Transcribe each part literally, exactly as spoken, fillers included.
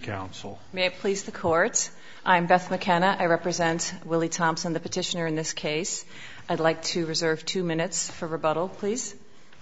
counsel. May it please the Court. I'm Beth McKenna. I represent Willie Thompson, the petitioner in this case. I'd like to reserve two minutes for rebuttal, please.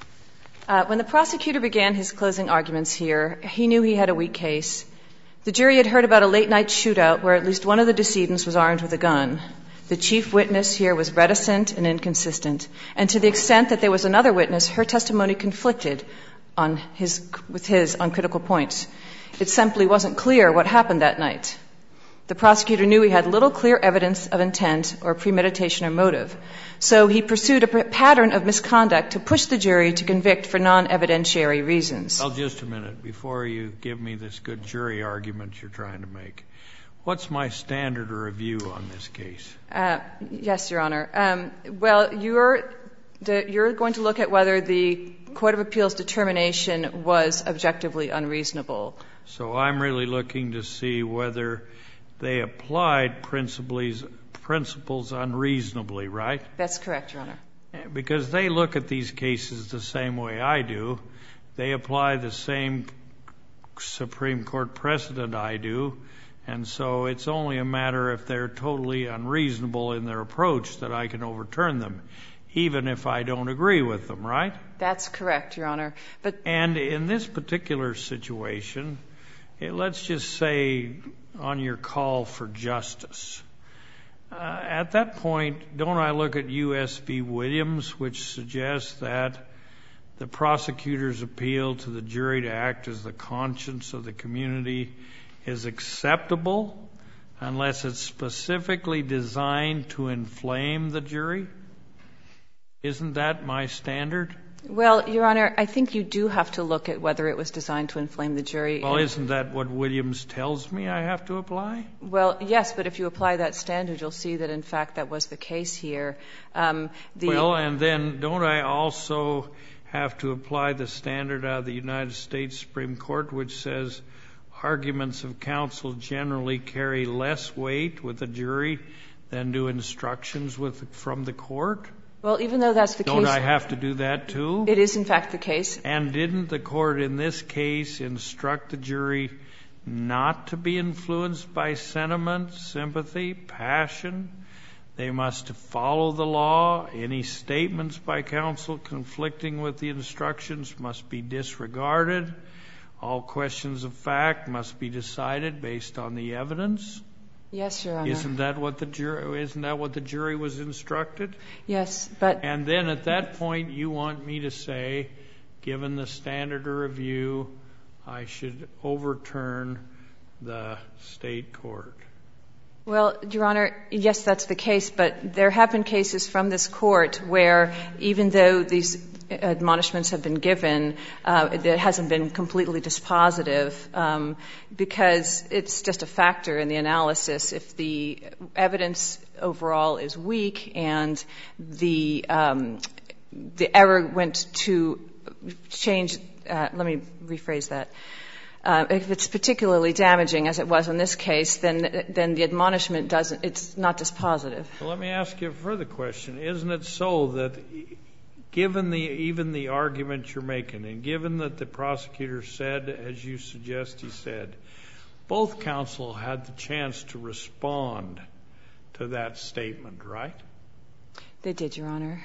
Uh, when the prosecutor began his closing arguments here, he knew he had a weak case. The jury had heard about a late-night shootout where at least one of the decedents was armed with a gun. The chief witness here was reticent and inconsistent, and to the extent that there was another witness, her testimony conflicted on his, with his on critical points. It simply wasn't clear what happened that night. The prosecutor knew he had little clear evidence of intent or premeditation or motive, so he pursued a pattern of misconduct to push the jury to convict for non-evidentiary reasons. Well, just a minute, before you give me this good jury argument you're trying to make. What's my standard of review on this case? Uh, yes, Your Honor. Um, well, you're, the, you're going to look at whether the Court of Appeals determination was objectively unreasonable. So I'm really looking to see whether they applied principles, principles unreasonably, right? That's correct, Your Honor. Because they look at these cases the same way I do. They apply the same Supreme Court precedent I do. And so it's only a matter if they're totally unreasonable in their approach that I can overturn them, even if I don't agree with them, right? That's correct, Your Honor. But and in this particular situation, it, let's just say on your call for justice, uh, at that point, don't I look at U S v Williams, which suggests that the prosecutor's appeal to the jury to act as the conscience of the community is acceptable unless it's specifically designed to inflame the jury? Isn't that my standard? Well, Your Honor, I think you do have to look at whether it was designed to inflame the jury. Well, isn't that what Williams tells me I have to apply? Well, yes, but if you apply that standard, you'll see that, in fact, that was the case here. Um, the well, and then don't I also have to apply the standard out of the United States Supreme Court, which says arguments of counsel generally carry less weight with a jury than do instructions with, from the court? Well, even though that's the Don't case... Don't I have to do that too? It is, in fact, the case. And didn't the court in this case instruct the jury not to be influenced by sentiment, sympathy, passion? They must follow the law. Any statements by counsel conflicting with the instructions must be disregarded. All questions of fact must be decided based on the evidence. Yes, Your Honor. Isn't that what the jury, isn't that what the jury was instructed? Yes, but... And then at that point, you want me to say, given the standard of review, I should overturn the state court. Well, Your Honor, yes, that's the case, but there have been cases from this court where even though these admonishments have been given, uh, it hasn't been completely dispositive um, because it's just a factor in the analysis. If the evidence overall is weak and the um, the error went to change, uh, let me rephrase that. Uh, if it's particularly damaging, as it was in this case, then then the admonishment doesn't, it's not dispositive. Well, let me ask you a further question. Isn't it so that given the even the argument you're making, and given that the prosecutor said, as you suggest he said, both counsel had the chance to respond to that statement, right? They did, Your Honor.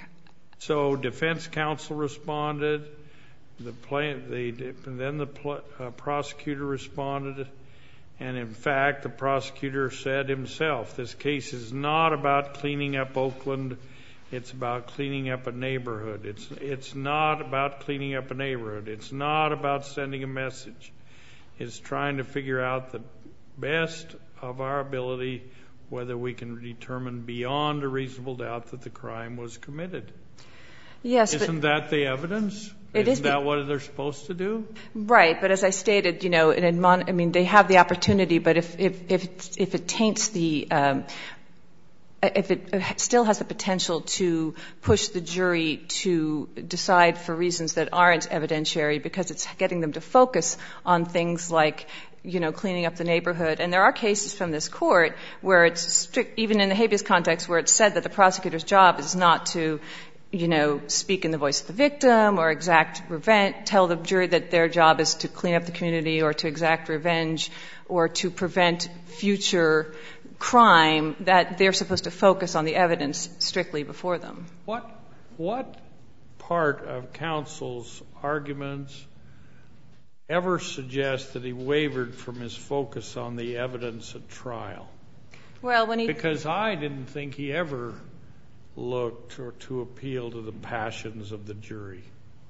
So defense counsel responded. The play, the, then the uh, prosecutor responded, and in fact, the prosecutor said himself, this case is not about cleaning up Oakland, it's about cleaning up a neighborhood. It's, it's not about cleaning up a neighborhood. It's not about sending a message. It's trying to figure out the best of our ability whether we can determine beyond a reasonable doubt that the crime was committed. Yes, Isn't but that the evidence? It Isn't is the, that what they're supposed to do? Right, but as I stated, you know, in admon- I mean, they have the opportunity, but if if if it, if it taints the, um, if it still has the potential to push the jury to decide for reasons that aren't evidentiary, because it's getting them to focus on things like, you know, cleaning up the neighborhood. And there are cases from this court where it's strict, even in the habeas context, where it's said that the prosecutor's job is not to you know, speak in the voice of the victim or exact revenge, tell the jury that their job is to clean up the community or to exact revenge or to prevent future crime, that they're supposed to focus on the evidence strictly before them. What, what part of counsel's arguments ever suggest that he wavered from his focus on the evidence at trial? Well, when he... Because I didn't think he ever looked or to appeal to the passions of the jury.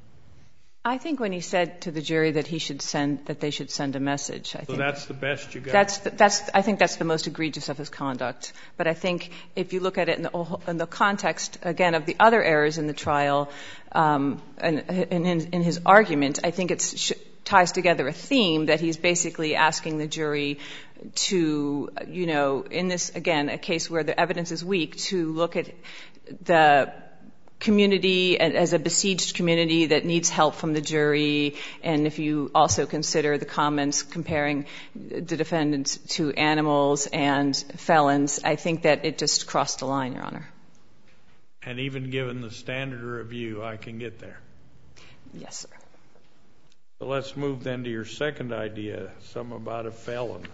I think when he said to the jury that he should send, that they should send a message, I so think... So that's the best you got? That's, the, that's, I think that's the most egregious of his conduct. But I think if you look at it in the, in the context, again, of the other errors in the trial, um, and, and in, in his argument, I think it's... Sh- ties together a theme that he's basically asking the jury to, you know, in this, again, a case where the evidence is weak, to look at the community as a besieged community that needs help from the jury. And if you also consider the comments comparing the defendants to animals and felons, I think that it just crossed the line, Your Honor. And even given the standard of review, I can get there? Yes, sir. So let's move then to your second idea, something about a felon.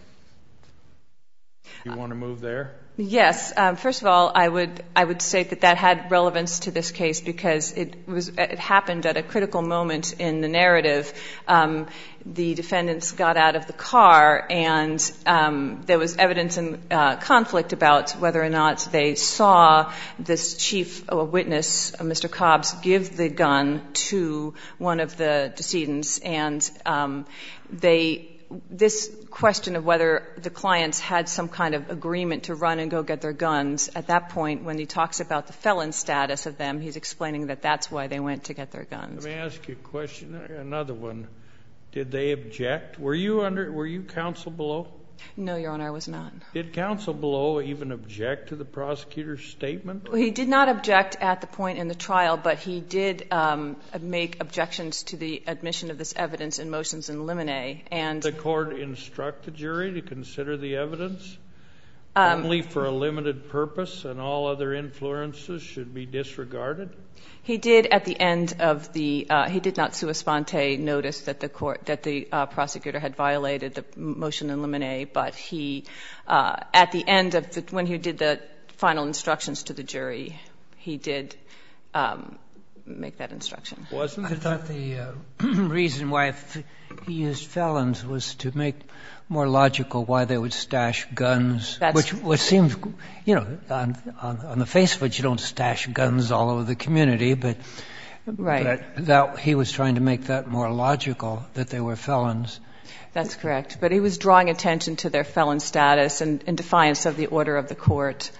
You want to move there? Yes. Um, first of all, I would I would say that that had relevance to this case because it was it happened at a critical moment in the narrative. Um, the defendants got out of the car, and um, there was evidence and uh, conflict about whether or not they saw this chief uh, witness, uh, Mister Cobbs, give the gun to one of the decedents, and um, they. This question of whether the clients had some kind of agreement to run and go get their guns, at that point, when he talks about the felon status of them, he's explaining that that's why they went to get their guns. Let me ask you a question, another one. Did they object? Were you under, were you counsel below? No, Your Honor, I was not. Did counsel below even object to the prosecutor's statement? Well, he did not object at the point in the trial, but he did um, make objections to the admission of this evidence in motions in limine. And did the court instruct the jury to consider the evidence um, only for a limited purpose and all other influences should be disregarded? He did at the end of the, uh, he did not sua sponte notice that the court, that the uh, prosecutor had violated the motion in limine, but he, uh, at the end of the, when he did the final instructions to the jury, he did um, make that instruction. Wasn't I thought the uh, reason why f- he used felons was to make more logical why they would stash guns, That's which, which seems, you know, on, on, on the face of it, you don't stash guns all over the community, but, right. but that he was trying to make that more logical, that they were felons. That's correct. But he was drawing attention to their felon status and in defiance of the order of the court.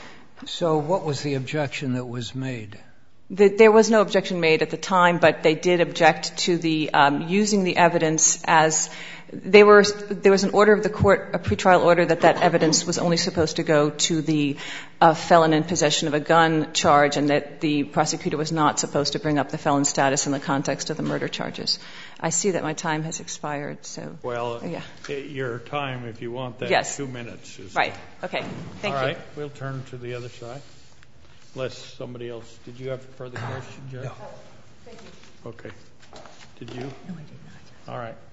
So what was the objection that was made? The, there was no objection made at the time, but they did object to the um, using the evidence as they were. There was an order of the court, a pretrial order, that that evidence was only supposed to go to the uh, felon in possession of a gun charge, and that the prosecutor was not supposed to bring up the felon status in the context of the murder charges. I see that my time has expired, so well, yeah. Your time, if you want that, yes. two minutes is right. Okay. Thank all you. right, we'll turn to the other side. Unless somebody else, did you have a further question, Judge? No. Thank you. Okay. Did you? No, I did not. All right.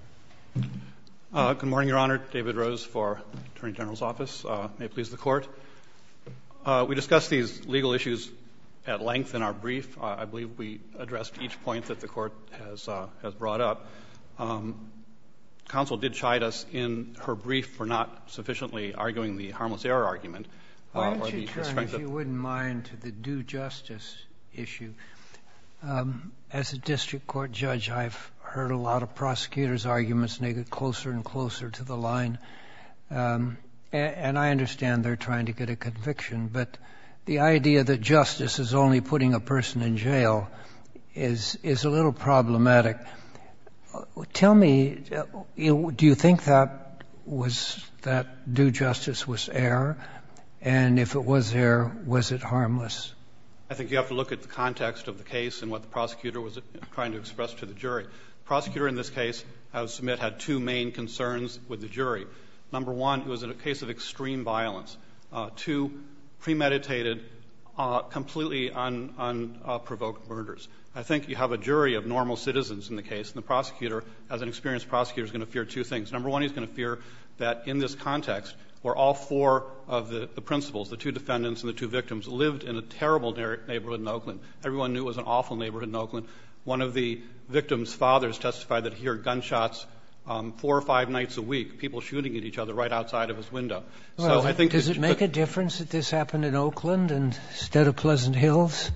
Uh, good morning, Your Honor. David Rose for Attorney General's Office. Uh, may it please the Court. Uh, we discussed these legal issues at length in our brief. Uh, I believe we addressed each point that the Court has uh, has brought up. Um, counsel did chide us in her brief for not sufficiently arguing the harmless error argument. Why uh, don't or you the, turn, the if you wouldn't mind, to the due justice issue? Um, as a district court judge, I've heard a lot of prosecutors' arguments, and they get closer and closer to the line. Um, and, and I understand they're trying to get a conviction, but the idea that justice is only putting a person in jail is is a little problematic. Tell me, do you think that was that due justice was error? And if it was error, was it harmless? I think you have to look at the context of the case and what the prosecutor was trying to express to the jury. The prosecutor in this case, I would submit, had two main concerns with the jury. Number one, it was a case of extreme violence. Uh, two premeditated, uh, completely un, unprovoked murders. I think you have a jury of normal citizens in the case, and the prosecutor, as an experienced prosecutor, is going to fear two things. Number one, he's going to fear that in this context, where all four of the, the principals, the two defendants and the two victims, lived in a terrible neighborhood in Oakland. Everyone knew it was an awful neighborhood in Oakland. One of the victims' fathers testified that he heard gunshots um, four or five nights a week, people shooting at each other right outside of his window. Well, so I think does it make a difference that this happened in Oakland instead of Pleasant Hills?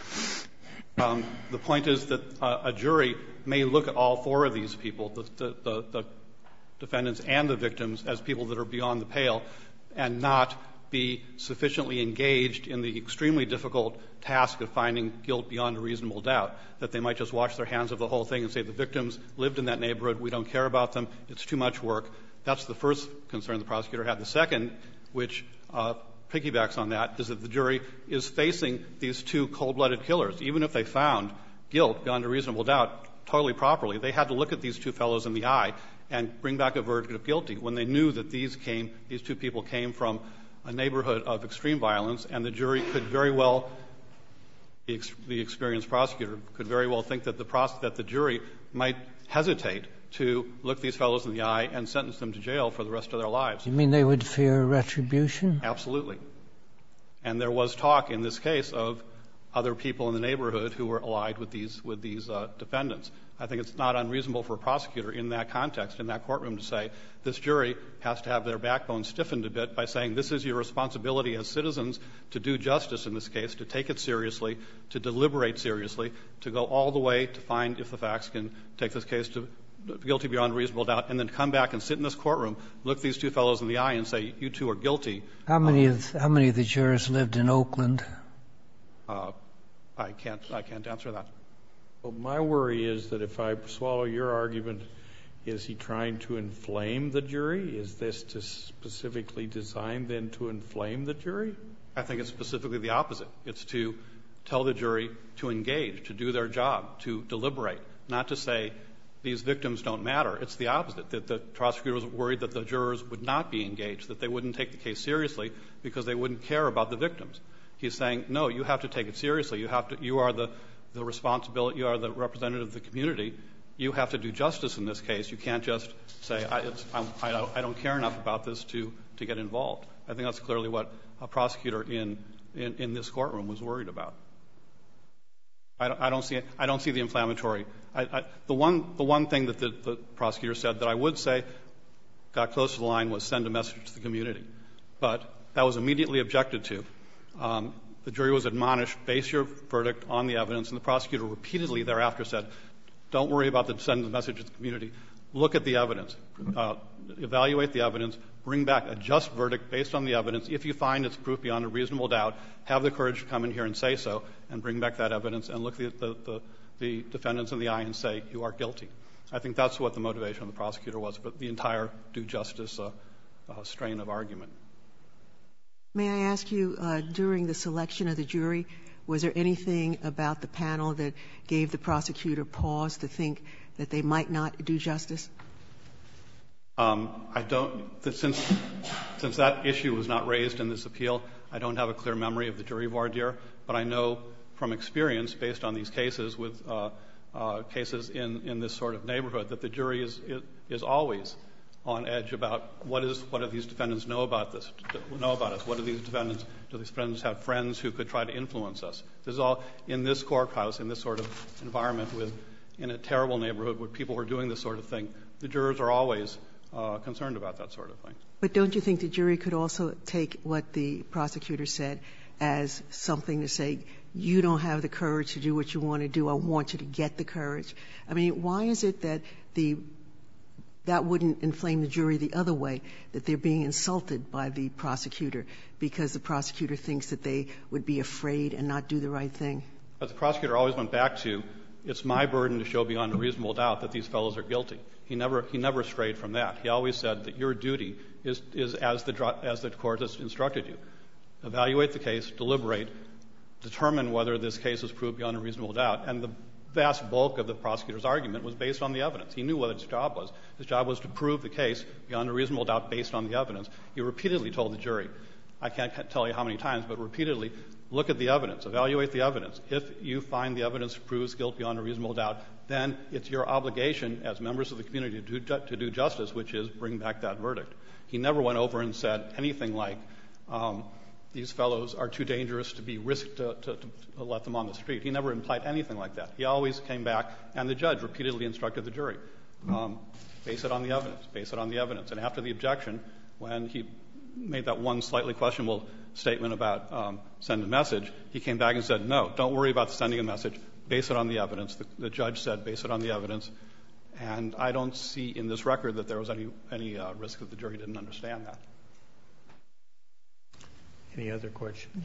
Um, the point is that uh, a jury may look at all four of these people, the, the, the, the defendants and the victims, as people that are beyond the pale and not be sufficiently engaged in the extremely difficult task of finding guilt beyond a reasonable doubt, that they might just wash their hands of the whole thing and say the victims lived in that neighborhood, we don't care about them, it's too much work. That's the first concern the prosecutor had. The second, which uh, piggybacks on that, is that the jury is facing these two cold-blooded killers. Even if they found guilt beyond a reasonable doubt totally properly, they had to look at these two fellows in the eye and bring back a verdict of guilty when they knew that these came, these two people came from a neighborhood of extreme violence, and the jury could very well, the, ex the experienced prosecutor could very well think that the, pros that the jury might hesitate to look these fellows in the eye and sentence them to jail for the rest of their lives. You mean they would fear retribution? Absolutely. And there was talk in this case of other people in the neighborhood who were allied with these, with these uh, defendants. I think it's not unreasonable for a prosecutor in that context, in that courtroom, to say this jury has to have their backbone stiffened a bit by saying this is your responsibility as citizens to do justice in this case, to take it seriously, to deliberate seriously, to go all the way to find if the facts can take this case to guilty beyond reasonable doubt, and then come back and sit in this courtroom, look these two fellows in the eye and say, you two are guilty. How many of, how many of the jurors lived in Oakland? Uh, I can't, I can't answer that. Well, my worry is that if I swallow your argument, is he trying to inflame the jury? Is this to specifically designed then to inflame the jury? I think it's specifically the opposite. It's to tell the jury to engage, to do their job, to deliberate, not to say these victims don't matter. It's the opposite, that the prosecutor was worried that the jurors would not be engaged, that they wouldn't take the case seriously because they wouldn't care about the victims. He's saying, no, you have to take it seriously. You have to, you are the, the responsibility, you are the representative of the community. You have to do justice in this case. You can't just say, I, it's, I'm, I, don't, I don't care enough about this to, to get involved. I think that's clearly what a prosecutor in, in, in this courtroom was worried about. I don't, I don't see, I don't see the inflammatory. I, I, the one, the one thing that the, the prosecutor said that I would say got close to the line was send a message to the community. But that was immediately objected to. Um, the jury was admonished, base your verdict on the evidence, and the prosecutor repeatedly thereafter said, don't worry about the send the message to the community. Look at the evidence. Uh, evaluate the evidence. Bring back a just verdict based on the evidence. If you find it's proof beyond a reasonable doubt, have the courage to come in here and say so, and bring back that evidence and look the, the, the, the defendants in the eye and say, you are guilty. I think that's what the motivation of the prosecutor was for the entire due justice uh, uh, strain of argument. May I ask you, uh, during the selection of the jury, was there anything about the panel that gave the prosecutor pause to think that they might not do justice? Um, I don't, since, since that issue was not raised in this appeal, I don't have a clear memory of the jury voir dire, but I know from experience, based on these cases with uh, uh, cases in, in this sort of neighborhood, that the jury is, is, is always on edge about what is, what do these defendants know about this, know about us? What do these defendants, do these defendants have friends who could try to influence us? This is all in this courthouse, in this sort of environment with, in a terrible neighborhood where people are doing this sort of thing. The jurors are always uh, concerned about that sort of thing. But don't you think the jury could also take what the prosecutor said as something to say, you don't have the courage to do what you want to do, I want you to get the courage? I mean, why is it that the that wouldn't inflame the jury the other way, that they're being insulted by the prosecutor because the prosecutor thinks that they would be afraid and not do the right thing? But the prosecutor always went back to, it's my burden to show beyond a reasonable doubt that these fellows are guilty. He never, he never strayed from that. He always said that your duty is, is as, the, as the court has instructed you. Evaluate the case, deliberate, determine whether this case is proved beyond a reasonable doubt. And the vast bulk of the prosecutor's argument was based on the evidence. He knew what his job was. His job was to prove the case beyond a reasonable doubt based on the evidence. He repeatedly told the jury, I can't tell you how many times, but repeatedly, look at the evidence, evaluate the evidence. If you find the evidence proves guilt beyond a reasonable doubt, then it's your obligation as members of the community to do, to do justice, which is bring back that verdict. He never went over and said anything like, um, these fellows are too dangerous to be risked to, to, to let them on the street. He never implied anything like that. He always came back, and the judge repeatedly instructed the jury, um, base it on the evidence, base it on the evidence. And after the objection, when he made that one slightly questionable statement about um, send a message, he came back and said, no, don't worry about sending a message. Base it on the evidence. The, the judge said, base it on the evidence. And I don't see in this record that there was any, any uh, risk that the jury didn't understand that. Any other questions?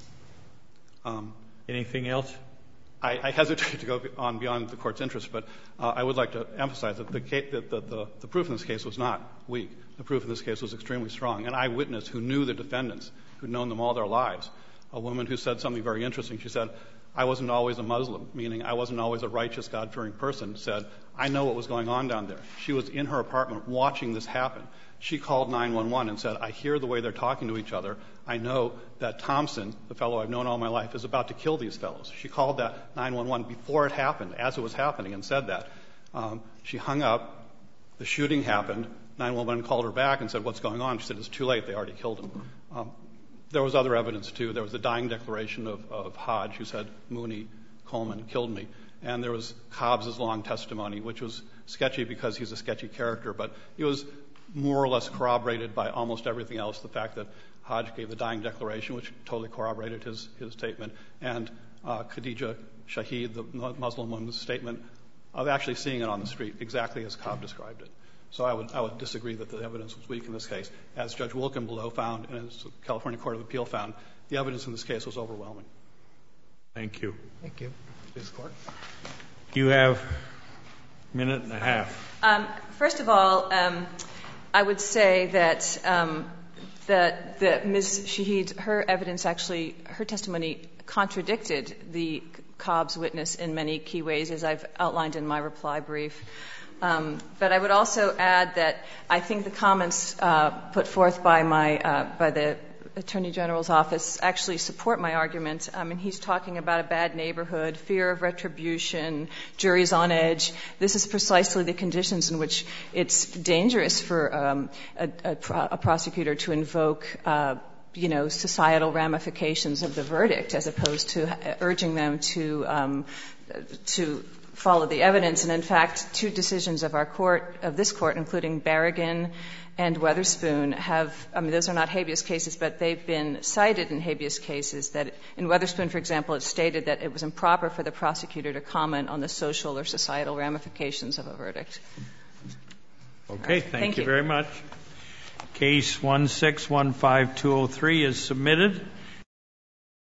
No. Um, Anything else? I, I hesitate to go on beyond the court's interest, but uh, I would like to emphasize that, the, case, that the, the, the proof in this case was not weak. The proof in this case was extremely strong. An eyewitness who knew the defendants, who'd known them all their lives, a woman who said something very interesting. She said, I wasn't always a Muslim, meaning I wasn't always a righteous, God-fearing person, said, I know what was going on down there. She was in her apartment watching this happen. She called nine one one and said, I hear the way they're talking to each other. I know that Thompson, the fellow I've known all my life, is about to kill these fellows. She called that nine one one before it happened, as it was happening, and said that. Um, she hung up. The shooting happened. nine one one called her back and said, what's going on? She said, it's too late. They already killed him. Um, there was other evidence, too. There was the dying declaration of, of Hodge, who said, Mooney Coleman killed me. And there was Cobbs's long testimony, which was sketchy because he's a sketchy character, but it was more or less corroborated by almost everything else. The fact that Hodge gave the dying declaration, which totally corroborated his, his statement, and uh, Khadija Shaheed, the Muslim woman's statement of actually seeing it on the street, exactly as Cobb described it. So I would, I would disagree that the evidence was weak in this case. As Judge Wilkin below found, and as the California Court of Appeal found, the evidence in this case was overwhelming. Thank you. Thank you. Please, Court. You have a minute and a half. Um, first of all, um, I would say that um, that, that Miz Shaheed, her evidence actually, her testimony contradicted the Cobb's witness in many key ways, as I've outlined in my reply brief. Um, but I would also add that I think the comments uh, put forth by my uh, by the Attorney General's office actually support my argument. I mean, he's talking about a bad neighborhood, fear of retribution, juries on edge. This is precisely the conditions in which it's dangerous for um, a, a, a prosecutor to invoke uh, you know, societal ramifications of the verdict as opposed to urging them to um, to follow the evidence. And in fact, two decisions of our court, of this court, including Berrigan and Weatherspoon, have, I mean, those are not habeas cases, but they've been cited in habeas cases that, in Weatherspoon, for example, it stated that it was improper for the prosecutor to comment on the social or societal ramifications of a verdict. Okay, thank, thank you you very much. Case one six one five two oh three is submitted.